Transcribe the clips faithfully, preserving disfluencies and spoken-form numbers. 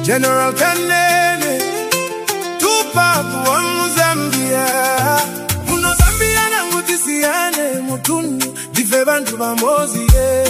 General Kanene, Tupac wa Mzambia. Muno Zambia na ngutisiane mutundu dife bantu bamozi eh.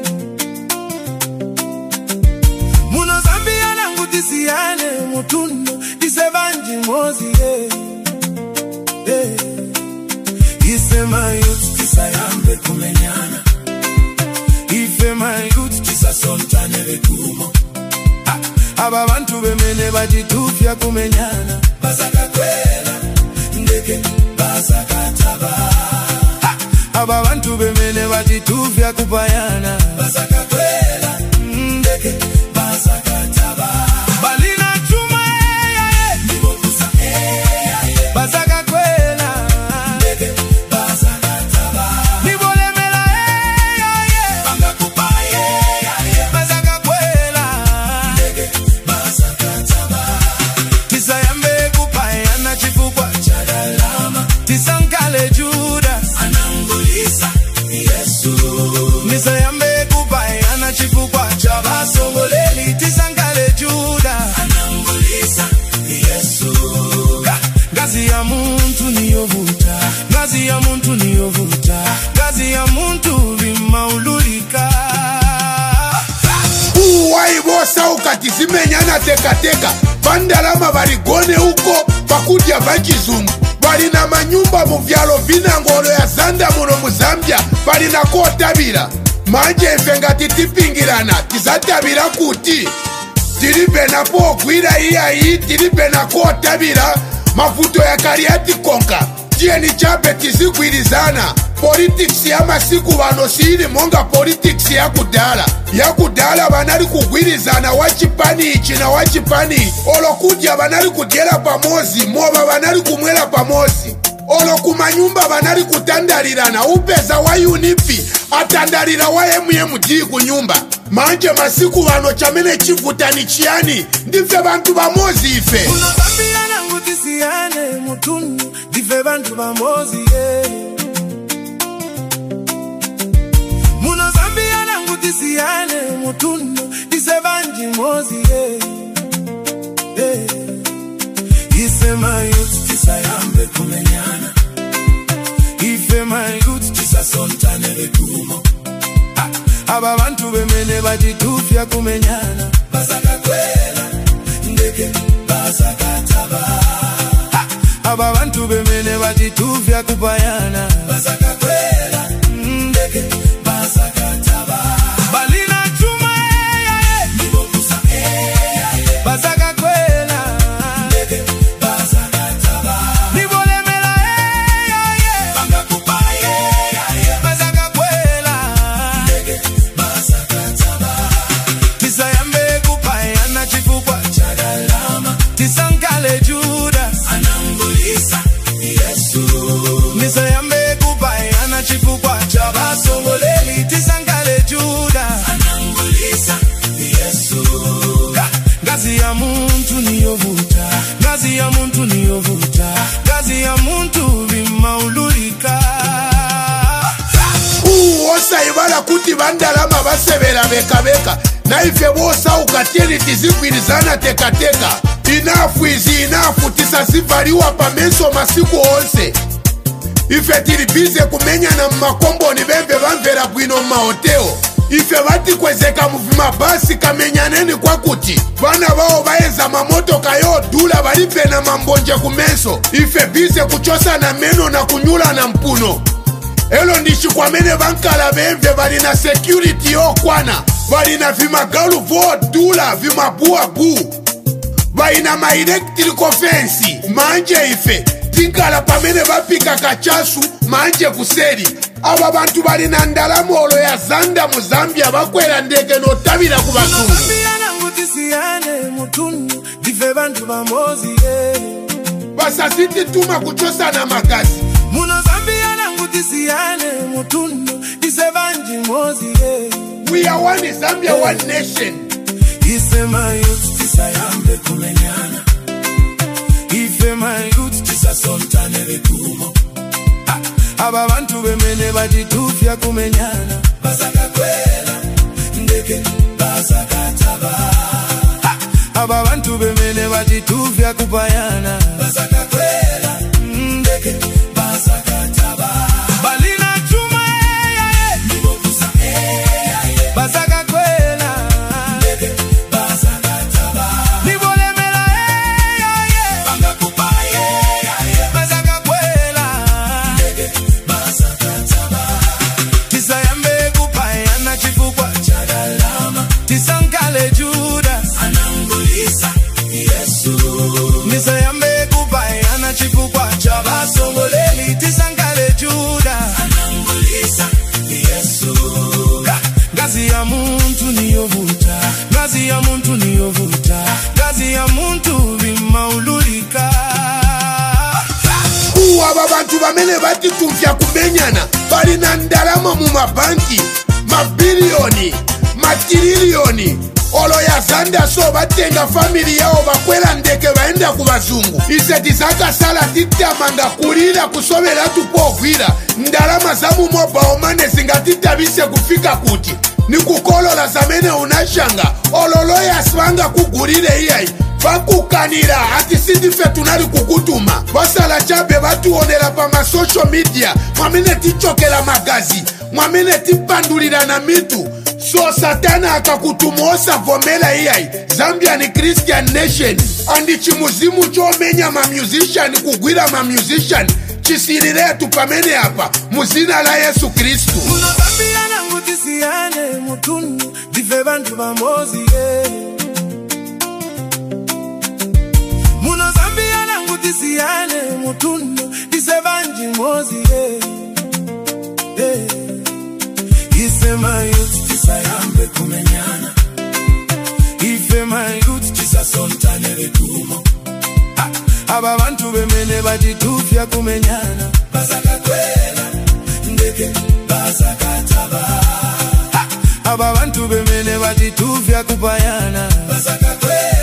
Muno Zambia na ngutisiane mutundu dife bantu mozi eh. Eh. Isema youth tisayambe kumenyana. Ife my youth tisasontane bekumo. Aba bantu bemene batitufya kumenyana. Basaka kwela ndeke basaka taba. Aba bantu bemene batitufya kupayana. Basaka kwela ndeke basaka taba. Balina chuma eh ndibo kusa eh basaka kwela ndeke basaka taba. Nibo lemela eh banga kupaye basaka kwela ndeke basaka taba. Tisayambe kupayana chifukwa cha dalama. Tisankale Judas anangulisa Yesu. Nisayambe kupayana chifukwa cha basongoleli. Tisankale Judas anangulisa Yesu. Gazi ya muntu niyovuta, gazi ya muntu niyovuta, gazi ya muntu vimaululika. Uwai bosa ukatizimenyana teka teka. Bandalama barigone uko bakudya bakizungu. Bali na manyumba mu vyalo vinangolo ya zanda muno mu Zambia. Bali na kotabira manje mfenga titipingirana. Tizatabira kuti tiribe na po kwira iya hii. Tiribe na kotabira mafuto ya kariati konka. Tie ni chape tizikwirizana. Politics ya masiku wano siri monga politics ya kudala. Ya kudala banari kugwirizana wachipani ichi na wachipani. Olo kudya banari kudyela pamozi. Moba banari kumwela pamozi. Olo kumanyumba banari kutandalirana. Upeza wa unipi atandalira wa M M D kunyumba. Manje masiku wano chamene chifutani chiani. Ndife bantu bamozi ife. Muno Zambia na ngutisiane mutundu dife bantu bamozi eh. Muno Zambia na ngutisiane mutundu dife bantu mozi eh. Eh. Isema youth tisayambe kumenyana. Ife my youth tisasontane bekumo. Aba bantu bemene batitufya kumenyana. Basaka kwela ndeke basaka taba. Aba bantu bemene batitufya kupayana. Basaka kwela ndeke basaka taba. Balina chuma eh ndibo kusa eh basaka kwela ndeke basaka taba. Nibo lemela eh banga kupaye basaka kwela ndeke basaka taba. Tisayambe kupayana chifukwa cha dalama. Tisankale Judas anangulisa Yesu. Nisayambe kupayana chifukwa cha basongoleli. Tisankale Judas anangulisa Yesu. Gazi ya muntu niyovuta, gazi ya muntu niyovuta, gazi ya muntu vimaululika. Uwosa ibala kuti bandalama basebera beka beka. Na ife bosa ukatieni tizikwirizana teka teka. Inafu izi inafu tisasivaliwa pameso masiku onse. Ife tiribize kumenyana mmakombo ni bembe bamvera bwino mahoteo. Ife bati kwezeka muvima basi kamenyaneni kwa kuti bana bao baeza mamoto kayo dula balipe na mambonje kumeso. Ife bize kuchosa na meno na kunyula na mpuno. Elo ndishi kwa mene bankala bemve bali na security yo kwana. Bali na vima galu vo dula vima bua bu. Bali na ma electrical fence. Manje ife tinkala pamene bapika kachasu manje kuseri. Aba bantu bali na ndalamolo ya zanda mu Zambia bakwera ndege no tabira kubazungu. Muno Zambia na ngutisiane mutundu dife bantu bamozi eh. Basasiti tuma kuchosa na makazi. Muno Zambia na ngutisiane mutundu dife bantu mozi eh. We are one Zambia, one nation. Isema youth tisayambe kumenyana. Ife my youth tisasontane bekumo. Aba bantu bemene batitufya kumenyana. Basaka kwela ndeke basaka taba. Aba batituvya kupayana basakakwela ndeke basakataba balina chuma yaye nibokusa yaye basakakwela ndeke basakataba nibolemela yaye bangakupaye yaye basakakwela ndeke basakataba tisayambe kupayana chifukwa chadalama tisankale Judas anangulisa Yesu nisayambe kupayana chifukwa chabasongoleli tisankale Judas anangulisa Yesu ngazi ya muntu niyovuta ngazi ya muntu niyovuta ngazi ya muntu bimaululika aba bantu bamene batituvya kumenyana balina ndalama mu mabanki mabiliyoni matirilioni olo ya zanda so batenga famili yao bakwela ndeke baenda ku bazungu ise tisakasala titamanga kulira kusobela tupogwira ndalama za mu mobile money zingatittabise kufika kuti ni kukolola zamene unashanga ololo yaswanga kugulire iyai bakukanira ati sindife tunali kukutuma basala chabe batuonela pa ma social media mwamene tichokela magazi mwamene tipandulira na mitu so satana akakutumosa vomela iyai Zambia ni Christian nation andi chimuzimu chomenya ma musician kugwira ma musician chisiriretu pamene hapa muzina la Yesu Kristu muno Zambia nangu tisiyane mutunu dife bantu bamozi yeah. Muno Zambia nangu tisiyane mutunu dise banji mozi yeah. Yeah. Isema youth tisayambe kumenyana Ifema youth tisasontane retumo Aba bantu bemene batitufya kumenyana basakakwela ndeke basakataba Aba bantu bemene batitufya kupayana basakakwela